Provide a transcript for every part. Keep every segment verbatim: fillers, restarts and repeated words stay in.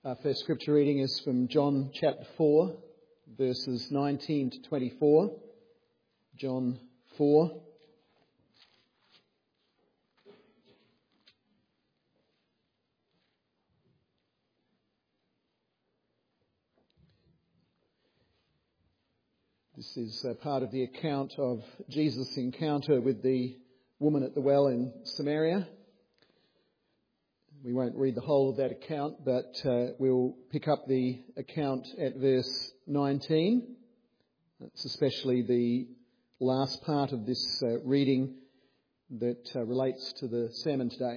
Our first scripture reading is from John chapter four, verses nineteen to twenty-four. John four. This is a part of the account of Jesus' encounter with the woman at the well in Samaria. We won't read the whole of that account, but uh, we'll pick up the account at verse nineteen. That's especially the last part of this uh, reading that uh, relates to the sermon today.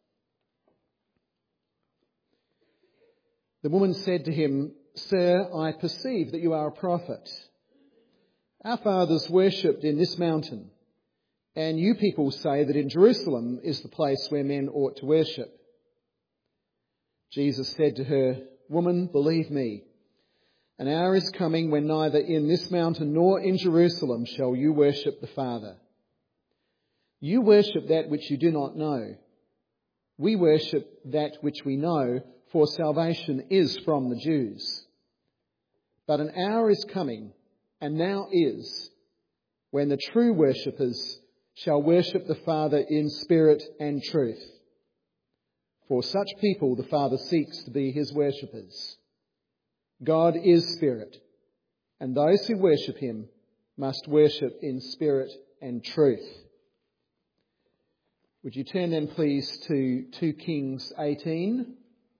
The woman said to him, "Sir, I perceive that you are a prophet. Our fathers worshipped in this mountain, and you people say that in Jerusalem is the place where men ought to worship." Jesus said to her, "Woman, believe me, an hour is coming when neither in this mountain nor in Jerusalem shall you worship the Father. You worship that which you do not know. We worship that which we know, for salvation is from the Jews. But an hour is coming, and now is, when the true worshippers shall worship the Father in spirit and truth. For such people the Father seeks to be his worshippers. God is spirit, and those who worship him must worship in spirit and truth." Would you turn then please to two Kings eighteen.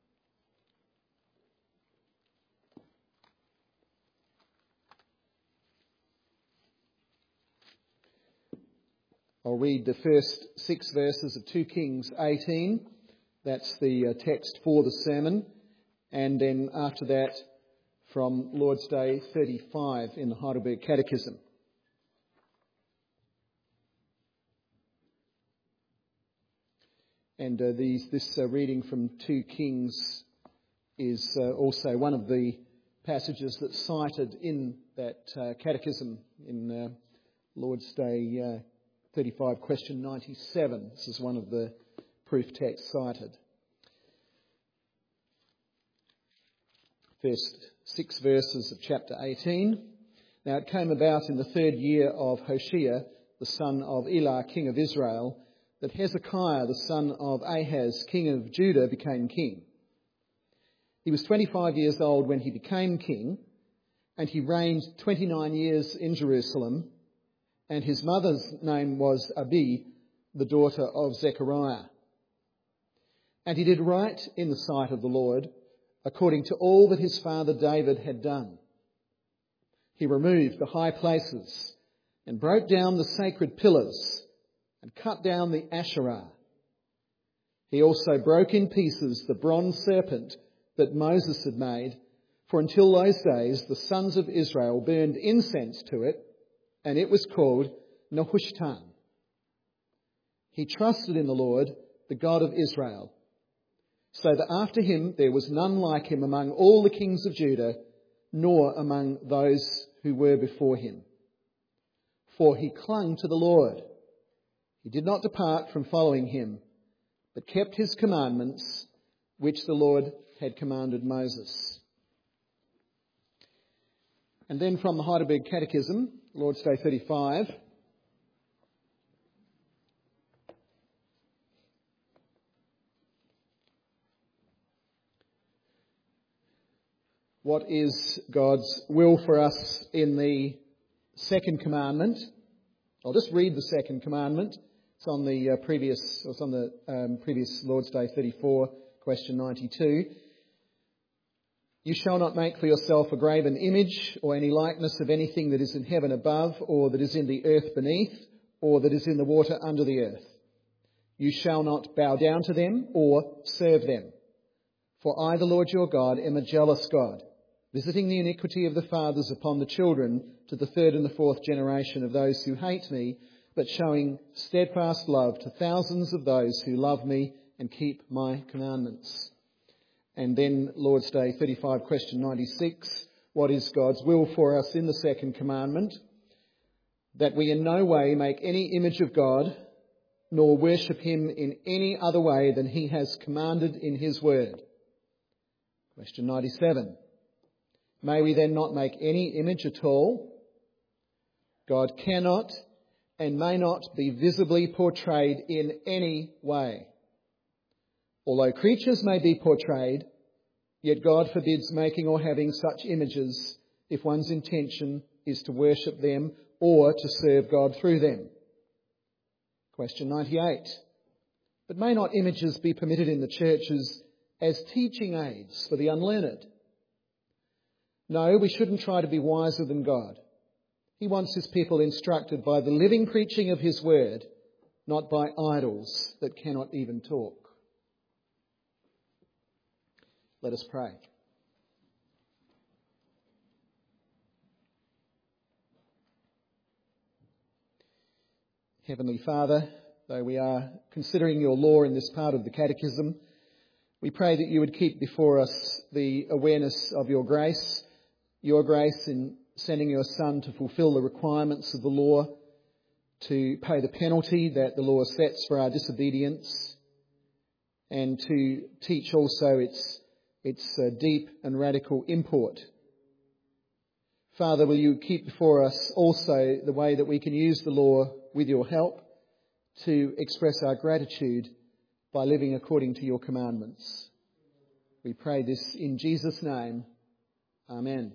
I'll read the first six verses of two Kings eighteen. That's the uh, text for the sermon. And then after that, from Lord's Day thirty-five in the Heidelberg Catechism. And uh, these, this uh, reading from two Kings is uh, also one of the passages that's cited in that uh, catechism in uh, Lord's Day uh, thirty-five, question ninety-seven. This is one of the proof texts cited. First six verses of chapter eighteen. "Now it came about in the third year of Hoshea, the son of Elah, king of Israel, that Hezekiah, the son of Ahaz, king of Judah, became king. He was twenty-five years old when he became king, and he reigned twenty-nine years in Jerusalem, and his mother's name was Abi, the daughter of Zechariah. And he did right in the sight of the Lord, according to all that his father David had done. He removed the high places and broke down the sacred pillars and cut down the Asherah. He also broke in pieces the bronze serpent that Moses had made, for until those days the sons of Israel burned incense to it, and it was called Nehushtan. He trusted in the Lord, the God of Israel, so that after him there was none like him among all the kings of Judah, nor among those who were before him. For he clung to the Lord. He did not depart from following him, but kept his commandments, which the Lord had commanded Moses." And then from the Heidelberg Catechism, Lord's Day thirty-five. What is God's will for us in the second commandment? I'll just read the second commandment. It's on the uh, previous, it's on the um, previous Lord's Day thirty-four, question ninety-two. "You shall not make for yourself a graven image or any likeness of anything that is in heaven above, or that is in the earth beneath, or that is in the water under the earth. You shall not bow down to them or serve them. For I, the Lord your God, am a jealous God, visiting the iniquity of the fathers upon the children to the third and the fourth generation of those who hate me, but showing steadfast love to thousands of those who love me and keep my commandments." And then Lord's Day thirty-five, question ninety-six. What is God's will for us in the second commandment? "That we in no way make any image of God, nor worship him in any other way than he has commanded in his word. Question ninety-seven. May we then not make any image at all? God cannot and may not be visibly portrayed in any way. Although creatures may be portrayed, yet God forbids making or having such images if one's intention is to worship them or to serve God through them. Question ninety-eight. But may not images be permitted in the churches as teaching aids for the unlearned? No, we shouldn't try to be wiser than God. He wants his people instructed by the living preaching of his word, not by idols that cannot even talk. Let us pray. Heavenly Father, though we are considering your law in this part of the Catechism, we pray that you would keep before us the awareness of your grace, your grace in sending your Son to fulfil the requirements of the law, to pay the penalty that the law sets for our disobedience, and to teach also its, its uh, deep and radical import. Father, will you keep before us also the way that we can use the law with your help to express our gratitude by living according to your commandments. We pray this in Jesus' name. Amen.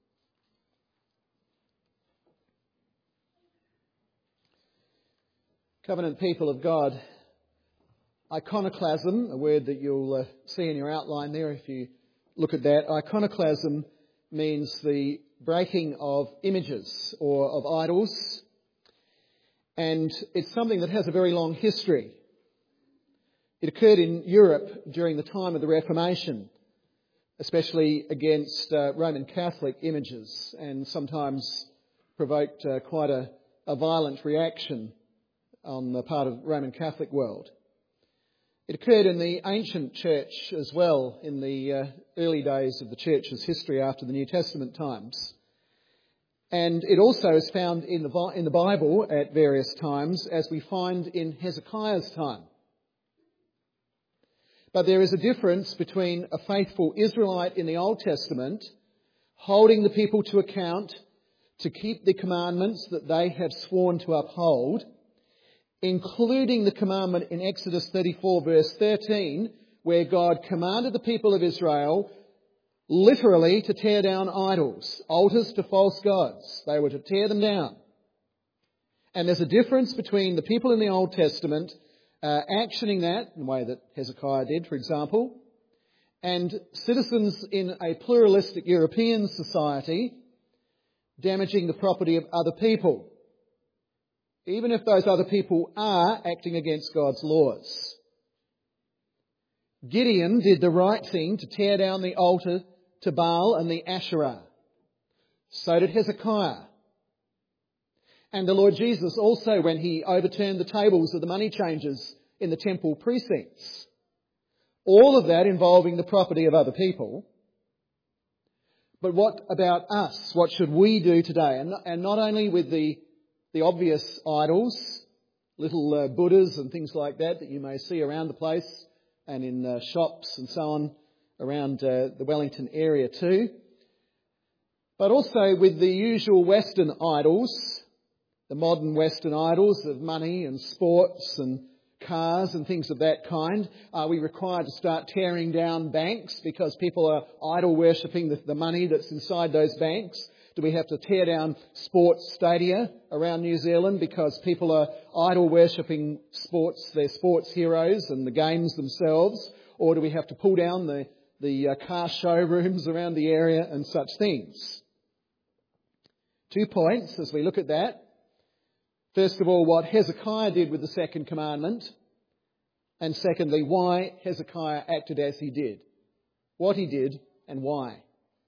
Covenant people of God, iconoclasm, a word that you'll uh, see in your outline there if you look at that. Iconoclasm means the breaking of images or of idols, and it's something that has a very long history. It occurred in Europe during the time of the Reformation, especially against uh, Roman Catholic images, and sometimes provoked uh, quite a, a violent reaction on the part of the Roman Catholic world. It occurred in the ancient church as well, in the uh, early days of the church's history after the New Testament times. And it also is found in the, in the Bible at various times, as we find in Hezekiah's time. But there is a difference between a faithful Israelite in the Old Testament holding the people to account to keep the commandments that they have sworn to uphold, including the commandment in Exodus thirty-four verse thirteen, where God commanded the people of Israel literally to tear down idols, altars to false gods. They were to tear them down. And there's a difference between the people in the Old Testament uh, actioning that, in the way that Hezekiah did, for example, and citizens in a pluralistic European society damaging the property of other people, even if those other people are acting against God's laws. Gideon did the right thing to tear down the altar to Baal and the Asherah. So did Hezekiah. And the Lord Jesus also, when he overturned the tables of the money changers in the temple precincts. All of that involving the property of other people. But what about us? What should we do today? And not, and not only with the The obvious idols, little uh, Buddhas and things like that that you may see around the place and in uh, shops and so on around uh, the Wellington area too. But also with the usual Western idols, the modern Western idols of money and sports and cars and things of that kind. Are we required to start tearing down banks because people are idol worshipping the, the money that's inside those banks? Do we have to tear down sports stadia around New Zealand because people are idol worshipping sports, their sports heroes and the games themselves? Or do we have to pull down the, the uh, car showrooms around the area and such things? Two points as we look at that. First of all, what Hezekiah did with the second commandment. And secondly, why Hezekiah acted as he did. What he did and why.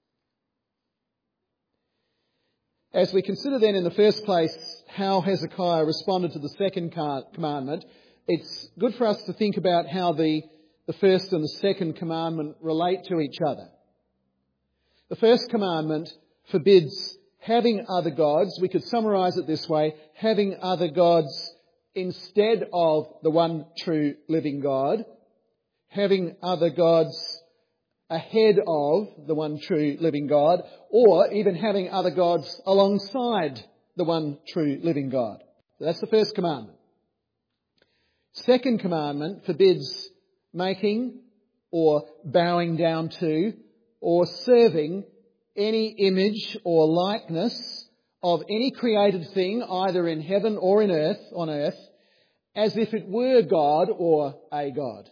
As we consider then in the first place how Hezekiah responded to the second commandment, it's good for us to think about how the, the first and the second commandment relate to each other. The first commandment forbids having other gods. We could summarise it this way: having other gods instead of the one true living God, having other gods ahead of the one true living God, or even having other gods alongside the one true living God. So that's the first commandment. Second commandment forbids making or bowing down to or serving any image or likeness of any created thing, either in heaven or in earth, on earth, as if it were God or a God.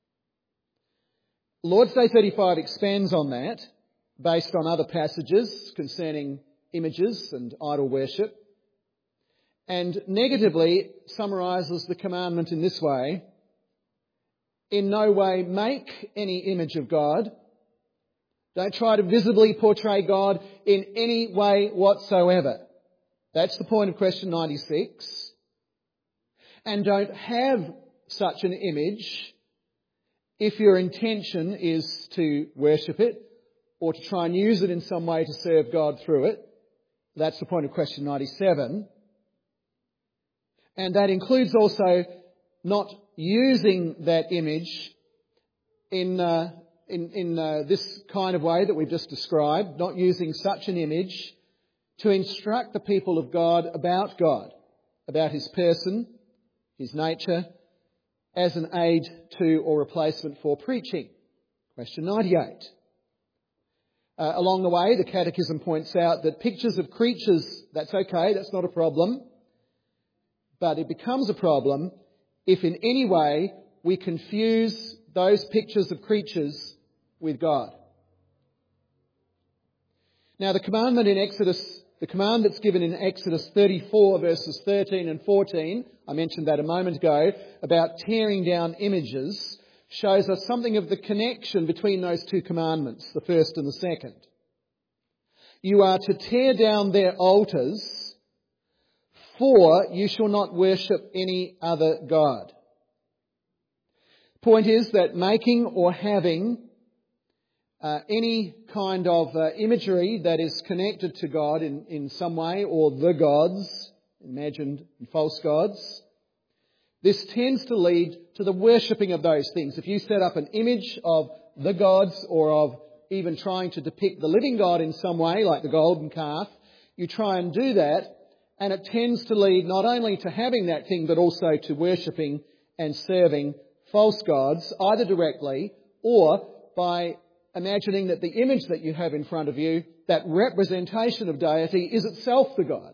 Lord's Day thirty-five expands on that, based on other passages concerning images and idol worship, and negatively summarises the commandment in this way: in no way make any image of God. Don't try to visibly portray God in any way whatsoever. That's the point of question ninety-six. And don't have such an image if your intention is to worship it or to try and use it in some way to serve God through it. That's the point of question ninety-seven. And that includes also not using that image in uh, in, in uh, this kind of way that we've just described, not using such an image to instruct the people of God about God, about His person, His nature, as an aid to or replacement for preaching. Question ninety-eight. Uh, along the way, the Catechism points out that pictures of creatures, that's okay, that's not a problem. But it becomes a problem if in any way we confuse those pictures of creatures with God. Now the commandment in Exodus, the command that's given in Exodus thirty-four verses thirteen and fourteen, I mentioned that a moment ago, about tearing down images, shows us something of the connection between those two commandments, the first and the second. You are to tear down their altars, for you shall not worship any other God. Point is that making or having uh, any kind of uh, imagery that is connected to God in, in some way, or the gods, imagined and false gods, this tends to lead to the worshipping of those things. If you set up an image of the gods, or of even trying to depict the living God in some way, like the golden calf, you try and do that, and it tends to lead not only to having that thing, but also to worshipping and serving false gods, either directly or by imagining that the image that you have in front of you, that representation of deity, is itself the God.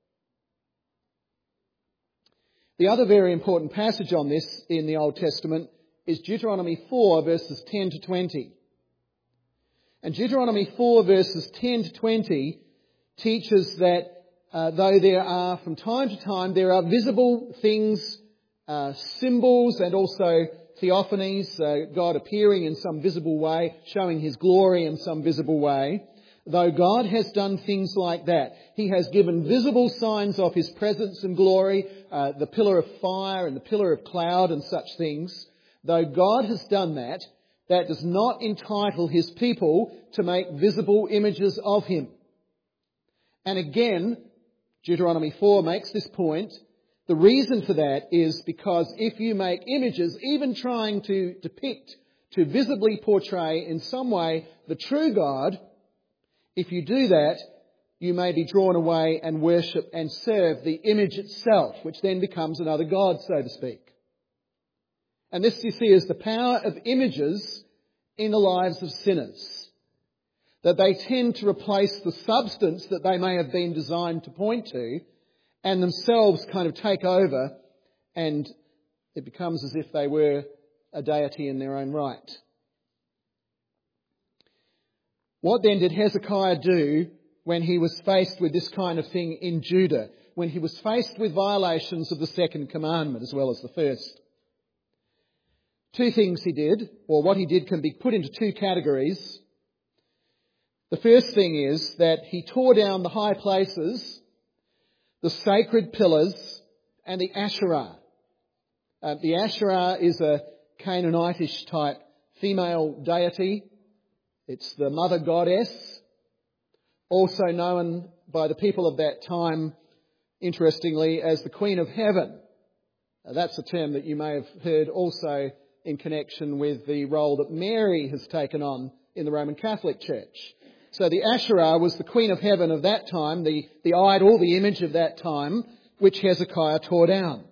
The other very important passage on this in the Old Testament is Deuteronomy four verses ten to twenty. And Deuteronomy four verses ten to twenty teaches that uh, though there are, from time to time, there are visible things, uh, symbols and also theophanies, uh, God appearing in some visible way, showing His glory in some visible way. Though God has done things like that, He has given visible signs of His presence and glory, uh, the pillar of fire and the pillar of cloud and such things. Though God has done that, that does not entitle His people to make visible images of Him. And again, Deuteronomy four makes this point. The reason for that is because if you make images, even trying to depict, to visibly portray in some way the true God, if you do that, you may be drawn away and worship and serve the image itself, which then becomes another God, so to speak. And this, you see, is the power of images in the lives of sinners. That they tend to replace the substance that they may have been designed to point to, and themselves kind of take over, and it becomes as if they were a deity in their own right. What then did Hezekiah do when he was faced with this kind of thing in Judah? When he was faced with violations of the second commandment as well as the first? Two things he did, or what he did can be put into two categories. The first thing is that he tore down the high places, the sacred pillars, and the Asherah. Uh, the Asherah is a Canaanitish type female deity. It's the mother goddess, also known by the people of that time, interestingly, as the Queen of Heaven. Uh, that's a term that you may have heard also in connection with the role that Mary has taken on in the Roman Catholic Church. So the Asherah was the queen of heaven of that time, the, the idol, the image of that time, which Hezekiah tore down.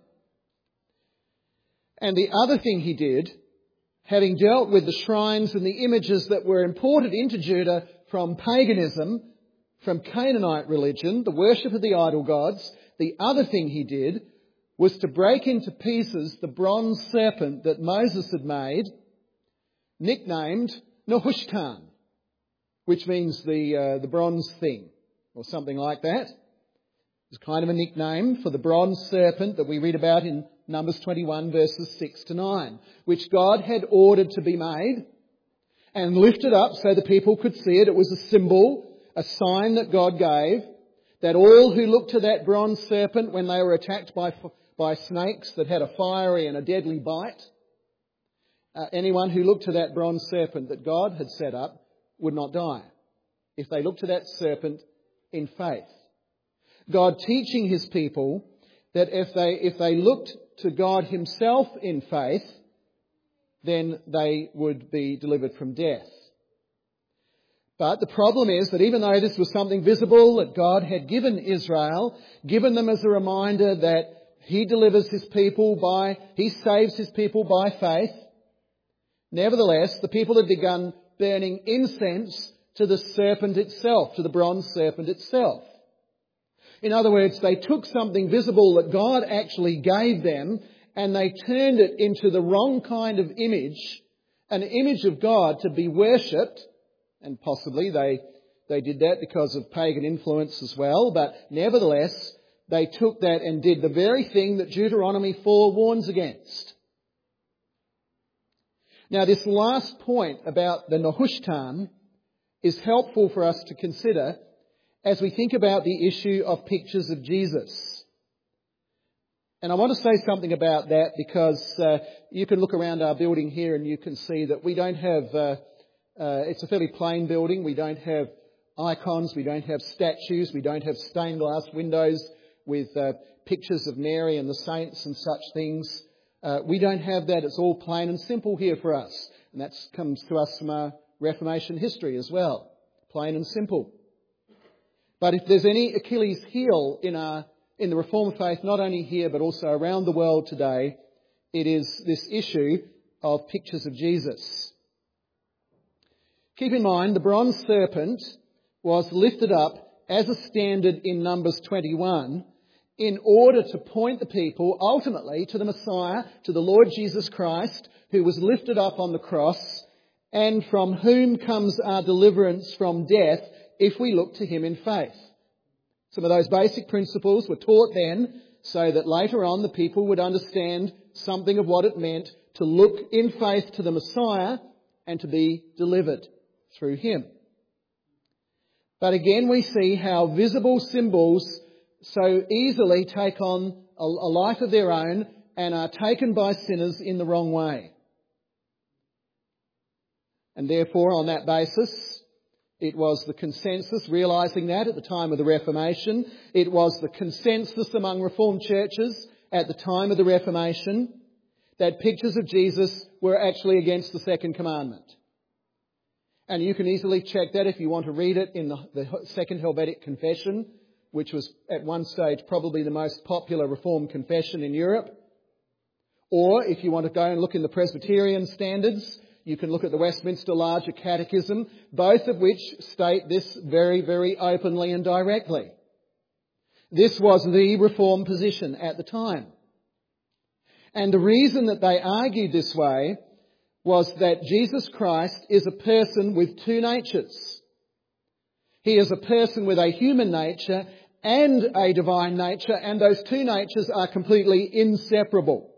And the other thing he did, having dealt with the shrines and the images that were imported into Judah from paganism, from Canaanite religion, the worship of the idol gods, the other thing he did was to break into pieces the bronze serpent that Moses had made, nicknamed Nehushtan, which means the uh, the bronze thing, or something like that. It's kind of a nickname for the bronze serpent that we read about in Numbers twenty-one, verses six to nine, which God had ordered to be made and lifted up so the people could see it. It was a symbol, a sign that God gave, that all who looked to that bronze serpent when they were attacked by by snakes that had a fiery and a deadly bite, uh, anyone who looked to that bronze serpent that God had set up would not die if they looked to that serpent in faith. God teaching his people that if they if they looked to God himself in faith, then they would be delivered from death. But the problem is that even though this was something visible that God had given Israel, given them as a reminder that he delivers his people by, he saves his people by faith, nevertheless, the people had begun burning incense to the serpent itself, to the bronze serpent itself. In other words, they took something visible that God actually gave them and they turned it into the wrong kind of image, an image of God to be worshipped, and possibly they, they did that because of pagan influence as well, but nevertheless, they took that and did the very thing that Deuteronomy four warns against. Now, this last point about the Nehushtan is helpful for us to consider as we think about the issue of pictures of Jesus. And I want to say something about that because uh, you can look around our building here and you can see that we don't have, uh, uh, it's a fairly plain building. We don't have icons, we don't have statues, we don't have stained glass windows with uh, pictures of Mary and the saints and such things. Uh, we don't have that. It's all plain and simple here for us. And that comes to us from our Reformation history as well. Plain and simple. But if there's any Achilles heel in our in the Reformed faith, not only here but also around the world today, it is this issue of pictures of Jesus. Keep in mind, the bronze serpent was lifted up as a standard in Numbers twenty-one in order to point the people ultimately to the Messiah, to the Lord Jesus Christ, who was lifted up on the cross and from whom comes our deliverance from death if we look to him in faith. Some of those basic principles were taught then so that later on the people would understand something of what it meant to look in faith to the Messiah and to be delivered through him. But again, we see how visible symbols so easily take on a, a life of their own and are taken by sinners in the wrong way. And therefore, on that basis, it was the consensus, realising that at the time of the Reformation, it was the consensus among Reformed churches at the time of the Reformation that pictures of Jesus were actually against the second commandment. And you can easily check that if you want to read it in the, the Second Helvetic Confession, which was at one stage probably the most popular Reformed confession in Europe. Or if you want to go and look in the Presbyterian standards, you can look at the Westminster Larger Catechism, both of which state this very, very openly and directly. This was the Reformed position at the time. And the reason that they argued this way was that Jesus Christ is a person with two natures. He is a person with a human nature and a divine nature, and those two natures are completely inseparable.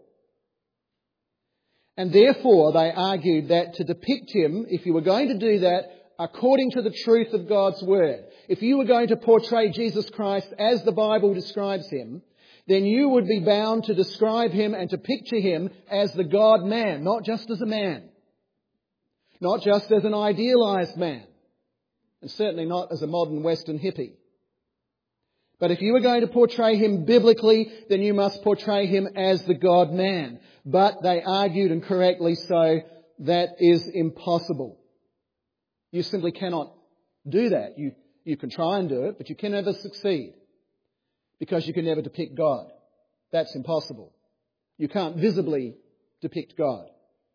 And therefore, they argued that to depict him, if you were going to do that according to the truth of God's Word, if you were going to portray Jesus Christ as the Bible describes him, then you would be bound to describe him and to picture him as the God-man, not just as a man, not just as an idealised man, and certainly not as a modern Western hippie. But if you were going to portray him biblically, then you must portray him as the God-man. But they argued, and correctly so, that is impossible. You simply cannot do that. You, you can try and do it, but you can never succeed because you can never depict God. That's impossible. You can't visibly depict God.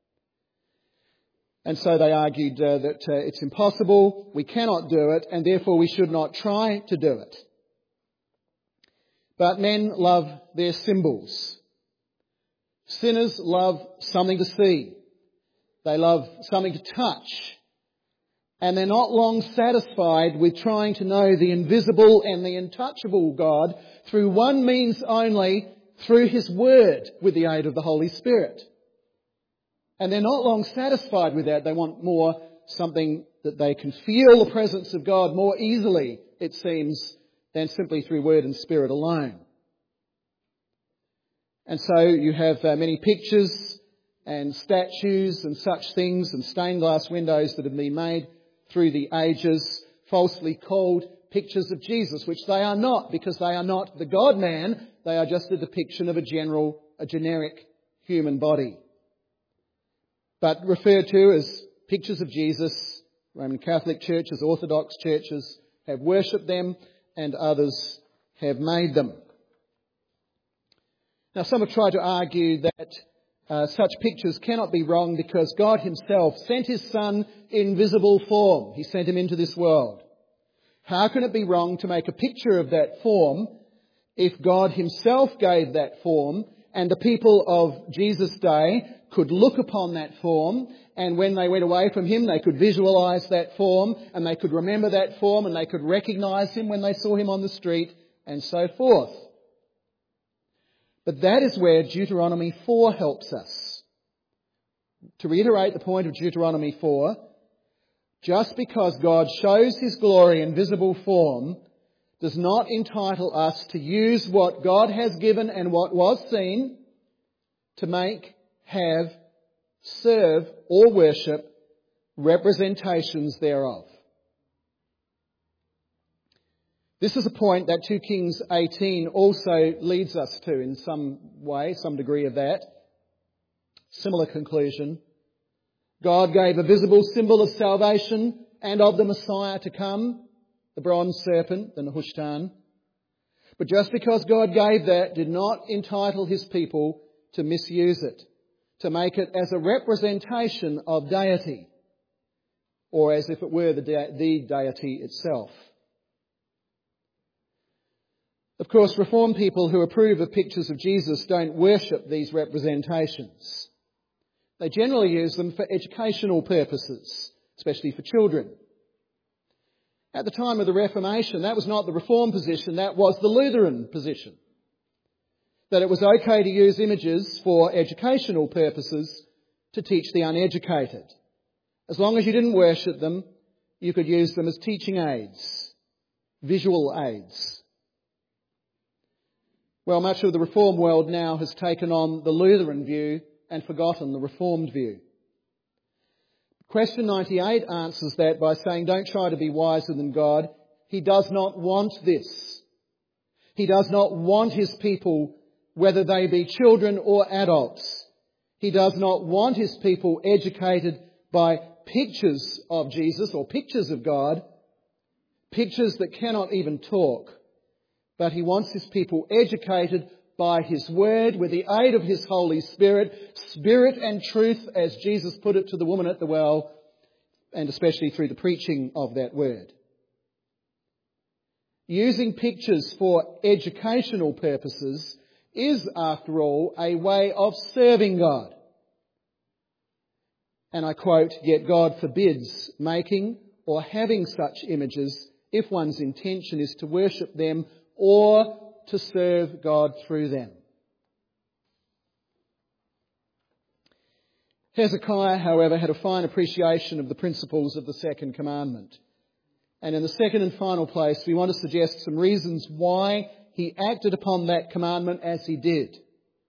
And so they argued uh, that uh, it's impossible, we cannot do it, and therefore we should not try to do it. But men love their symbols. Sinners love something to see. They love something to touch. And they're not long satisfied with trying to know the invisible and the untouchable God through one means only, through His Word with the aid of the Holy Spirit. And they're not long satisfied with that. They want more, something that they can feel the presence of God more easily, it seems, than simply through Word and Spirit alone. And so you have uh, many pictures and statues and such things and stained glass windows that have been made through the ages, falsely called pictures of Jesus, which they are not, because they are not the God-man. They are just a depiction of a general, a generic human body. But referred to as pictures of Jesus. Roman Catholic churches, Orthodox churches have worshipped them, and others have made them. Now, some have tried to argue that uh, such pictures cannot be wrong because God Himself sent His Son in visible form. He sent Him into this world. How can it be wrong to make a picture of that form if God Himself gave that form and the people of Jesus' day could look upon that form, and when they went away from Him they could visualise that form, and they could remember that form, and they could recognise Him when they saw Him on the street, and so forth. But that is where Deuteronomy four helps us. To reiterate the point of Deuteronomy four, just because God shows His glory in visible form does not entitle us to use what God has given and what was seen to make, have, serve or worship representations thereof. This is a point that two Kings eighteen also leads us to in some way, some degree of that. Similar conclusion. God gave a visible symbol of salvation and of the Messiah to come, the bronze serpent, the Nehushtan. But just because God gave that did not entitle His people to misuse it, to make it as a representation of deity, or as if it were the, de- the deity itself. Of course, Reformed people who approve of pictures of Jesus don't worship these representations. They generally use them for educational purposes, especially for children. At the time of the Reformation, that was not the Reformed position, that was the Lutheran position. That it was okay to use images for educational purposes to teach the uneducated. As long as you didn't worship them, you could use them as teaching aids, visual aids. Well, much of the Reformed world now has taken on the Lutheran view and forgotten the Reformed view. Question ninety-eight answers that by saying, don't try to be wiser than God. He does not want this. He does not want His people, whether they be children or adults. He does not want His people educated by pictures of Jesus or pictures of God, pictures that cannot even talk. But He wants His people educated by His Word with the aid of His Holy Spirit, Spirit and truth, as Jesus put it to the woman at the well, and especially through the preaching of that Word. Using pictures for educational purposes is, after all, a way of serving God. And I quote, "Yet God forbids making or having such images if one's intention is to worship them or to serve God through them." Hezekiah, however, had a fine appreciation of the principles of the second commandment. And in the second and final place, we want to suggest some reasons why he acted upon that commandment as he did.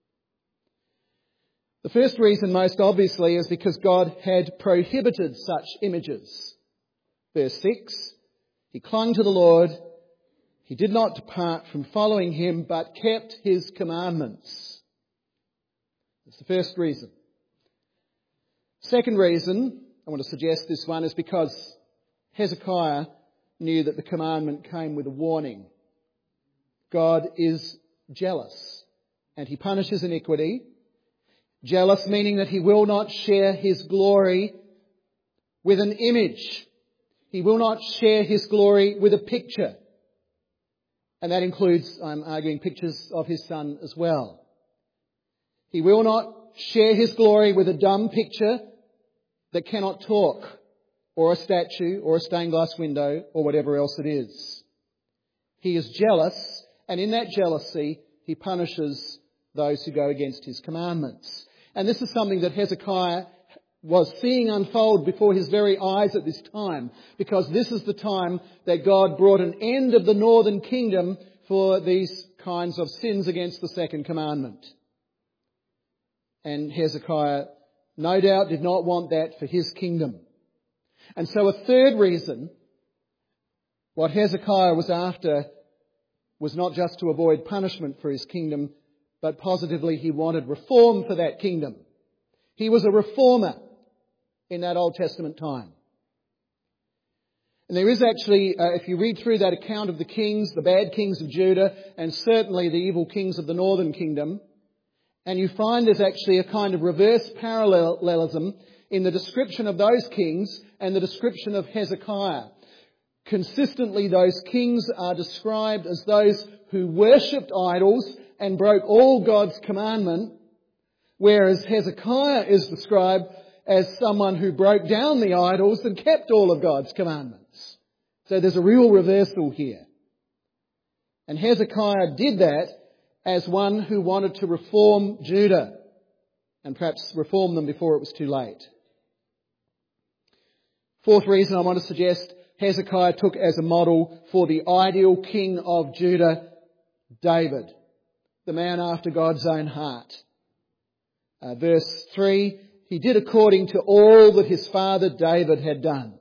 The first reason, most obviously, is because God had prohibited such images. Verse six, he clung to the Lord. He did not depart from following Him, but kept His commandments. That's the first reason. Second reason, I want to suggest this one, is because Hezekiah knew that the commandment came with a warning. God is jealous, and he punishes iniquity. Jealous meaning that he will not share his glory with an image. He will not share his glory with a picture. And that includes, I'm arguing, pictures of his Son as well. He will not share his glory with a dumb picture that cannot talk, or a statue, or a stained glass window, or whatever else it is. He is jealous, and in that jealousy, he punishes those who go against his commandments. And this is something that Hezekiah was seeing unfold before his very eyes at this time, because this is the time that God brought an end of the northern kingdom for these kinds of sins against the second commandment. And Hezekiah, no doubt, did not want that for his kingdom. And so a third reason, what Hezekiah was after was not just to avoid punishment for his kingdom, but positively he wanted reform for that kingdom. He was a reformer in that Old Testament time. And there is actually, uh, if you read through that account of the kings, the bad kings of Judah, and certainly the evil kings of the northern kingdom, and you find there's actually a kind of reverse parallelism in the description of those kings and the description of Hezekiah. Consistently, those kings are described as those who worshipped idols and broke all God's commandment, whereas Hezekiah is described as someone who broke down the idols and kept all of God's commandments. So there's a real reversal here. And Hezekiah did that as one who wanted to reform Judah, and perhaps reform them before it was too late. Fourth reason I want to suggest, Hezekiah took as a model for the ideal king of Judah, David, the man after God's own heart. Uh, verse three, he did according to all that his father David had done.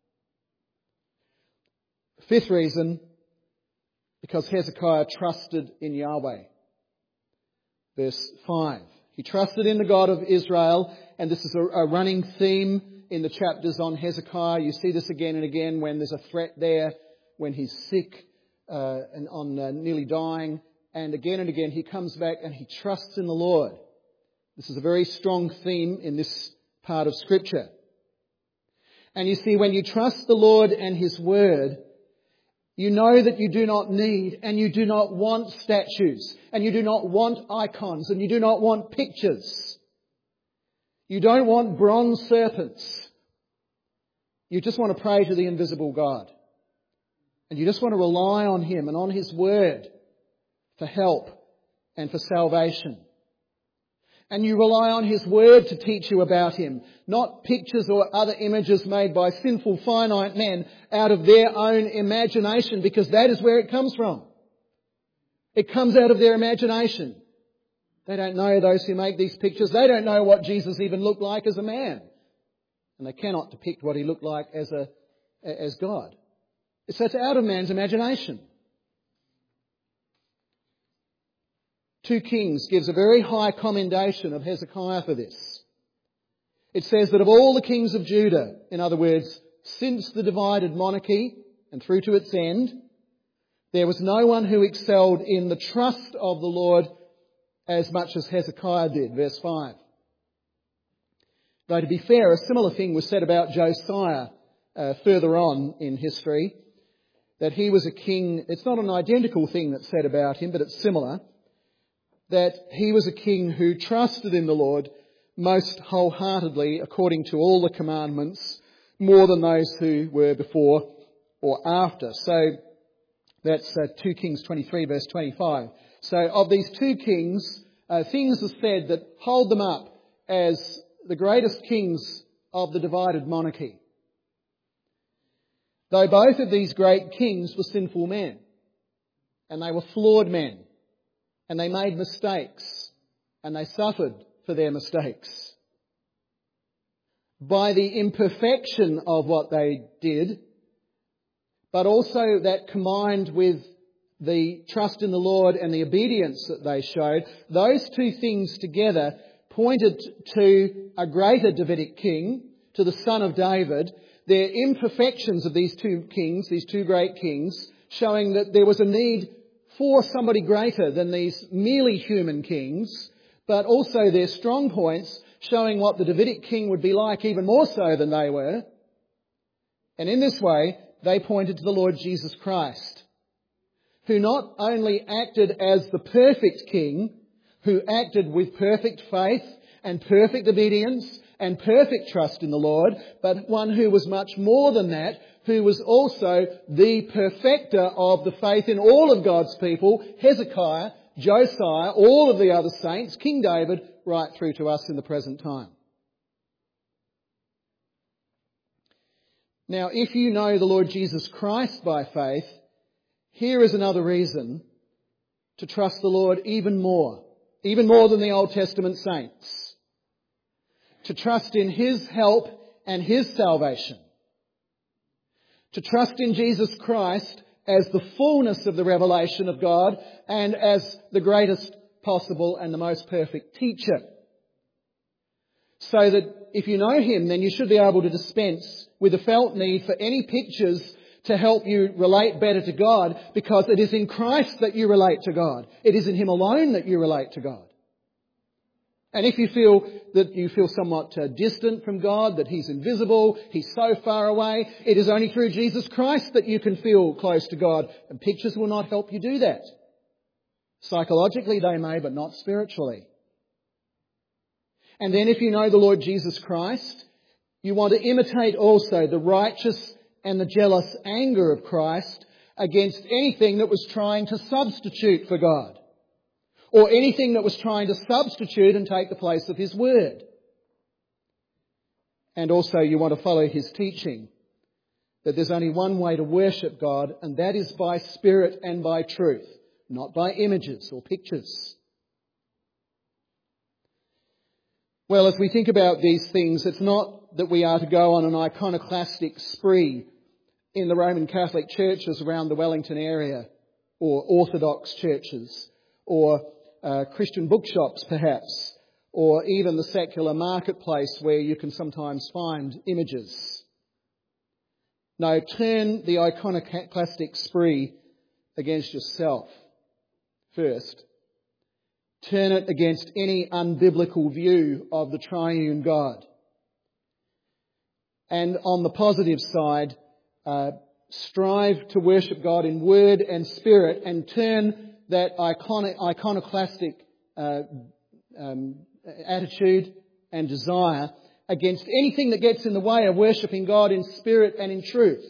Fifth reason, because Hezekiah trusted in Yahweh. Verse five, he trusted in the God of Israel, and this is a, a running theme in the chapters on Hezekiah. You see this again and again when there's a threat there, when he's sick uh, and on uh, nearly dying, and again and again he comes back and he trusts in the Lord. This is a very strong theme in this part of Scripture. And you see, when you trust the Lord and His Word, you know that you do not need and you do not want statues and you do not want icons and you do not want pictures. You don't want bronze serpents. You just want to pray to the invisible God. And you just want to rely on Him and on His Word for help and for salvation. And you rely on His Word to teach you about Him, not pictures or other images made by sinful finite men out of their own imagination, because that is where it comes from. It comes out of their imagination. They don't know, those who make these pictures, they don't know what Jesus even looked like as a man. And they cannot depict what He looked like as a as God. So it's out of man's imagination. two Kings gives a very high commendation of Hezekiah for this. It says that of all the kings of Judah, in other words, since the divided monarchy and through to its end, there was no one who excelled in the trust of the Lord as much as Hezekiah did. Verse five. Though to be fair, a similar thing was said about Josiah uh, further on in history, that he was a king. It's not an identical thing that's said about him, but it's similar. That he was a king who trusted in the Lord most wholeheartedly according to all the commandments, more than those who were before or after. So that's uh, two Kings twenty-three verse twenty-five. So of these two kings, uh, things are said that hold them up as the greatest kings of the divided monarchy. Though both of these great kings were sinful men, and they were flawed men, and they made mistakes, and they suffered for their mistakes. By the imperfection of what they did, but also that combined with the trust in the Lord and the obedience that they showed, those two things together pointed to a greater Davidic king, to the son of David, They're imperfections of these two kings, these two great kings, showing that there was a need for somebody greater than these merely human kings, but also their strong points, showing what the Davidic king would be like even more so than they were. And in this way, they pointed to the Lord Jesus Christ, who not only acted as the perfect king, who acted with perfect faith and perfect obedience and perfect trust in the Lord, but one who was much more than that, who was also the perfecter of the faith in all of God's people, Hezekiah, Josiah, all of the other saints, King David, right through to us in the present time. Now, if you know the Lord Jesus Christ by faith, here is another reason to trust the Lord even more, even more than the Old Testament saints. To trust in His help and His salvation. To trust in Jesus Christ as the fullness of the revelation of God and as the greatest possible and the most perfect teacher. So that if you know Him, then you should be able to dispense with a felt need for any pictures to help you relate better to God, because it is in Christ that you relate to God. It is in Him alone that you relate to God. And if you feel that you feel somewhat uh, distant from God, that He's invisible, He's so far away, it is only through Jesus Christ that you can feel close to God. And pictures will not help you do that. Psychologically they may, but not spiritually. And then if you know the Lord Jesus Christ, you want to imitate also the righteous and the jealous anger of Christ against anything that was trying to substitute for God, or anything that was trying to substitute and take the place of His word. And also you want to follow His teaching that there's only one way to worship God, and that is by spirit and by truth, not by images or pictures. Well, as we think about these things, it's not that we are to go on an iconoclastic spree in the Roman Catholic churches around the Wellington area, or Orthodox churches, or uh, Christian bookshops perhaps, or even the secular marketplace where you can sometimes find images. No, turn the iconoclastic spree against yourself first. Turn it against any unbiblical view of the triune God. And on the positive side, uh, strive to worship God in word and spirit, and turn that iconic, iconoclastic uh, um, attitude and desire against anything that gets in the way of worshipping God in spirit and in truth.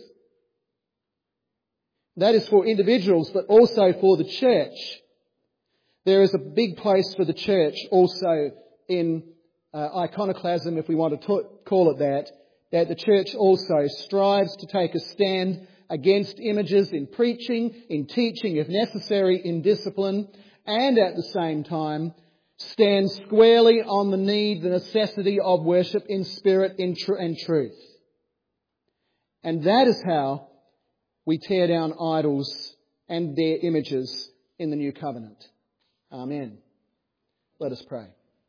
That is for individuals, but also for the church. There is a big place for the church also in uh, iconoclasm, if we want to t- call it that, that the church also strives to take a stand against images in preaching, in teaching, if necessary, in discipline, and at the same time stand squarely on the need, the necessity of worship in spirit in tr- and truth. And that is how we tear down idols and their images in the new covenant. Amen. Let us pray.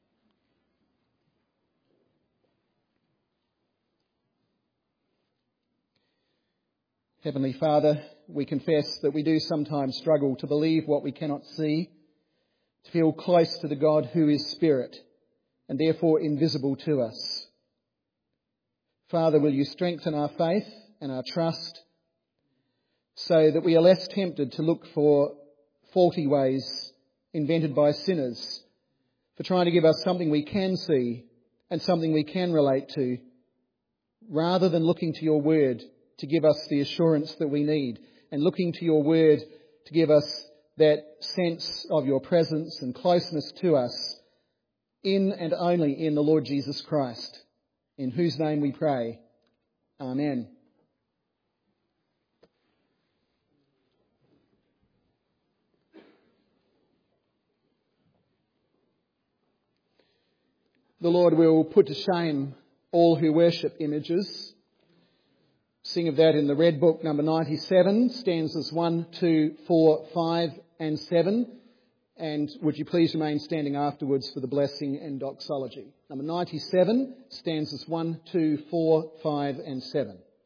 Heavenly Father, we confess that we do sometimes struggle to believe what we cannot see, to feel close to the God who is Spirit and therefore invisible to us. Father, will you strengthen our faith and our trust so that we are less tempted to look for faulty ways invented by sinners for trying to give us something we can see and something we can relate to, rather than looking to your word to give us the assurance that we need, and looking to your word to give us that sense of your presence and closeness to us in and only in the Lord Jesus Christ, in whose name we pray. Amen. The Lord will put to shame all who worship images. Sing of that in the Red Book, number ninety-seven, stanzas one, two, four, five and seven. And would you please remain standing afterwards for the blessing and doxology. Number ninety-seven, stanzas one, two, four, five and seven.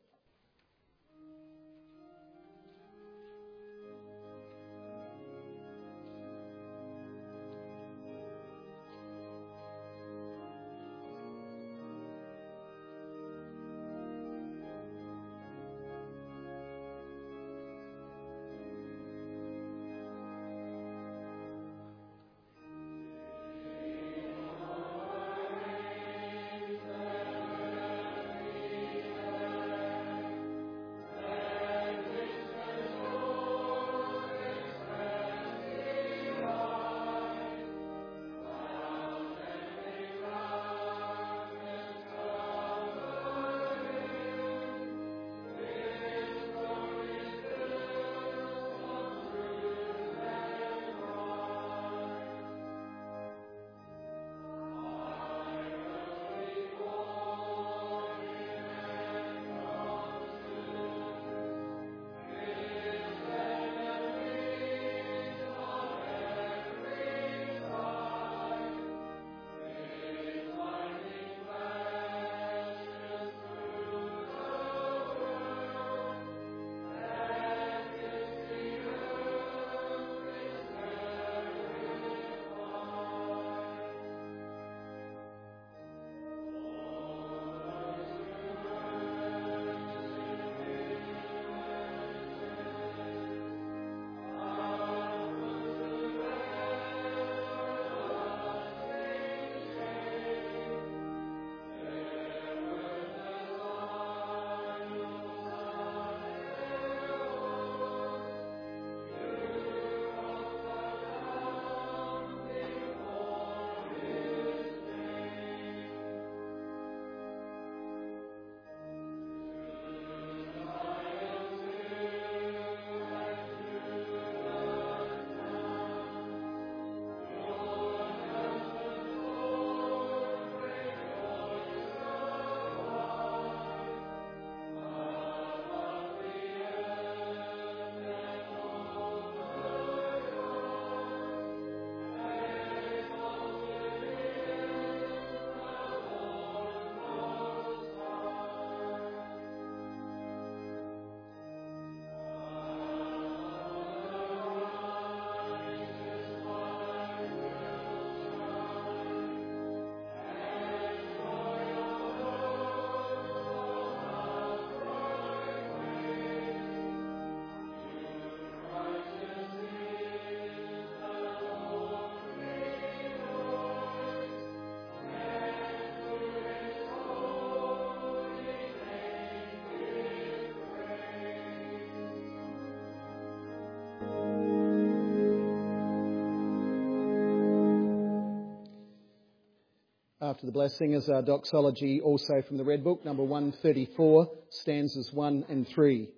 after the blessing is our doxology, also from the Red Book, number one thirty-four, stanzas one and three.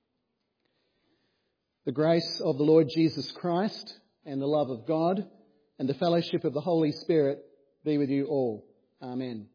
The grace of the Lord Jesus Christ and the love of God and the fellowship of the Holy Spirit be with you all. Amen.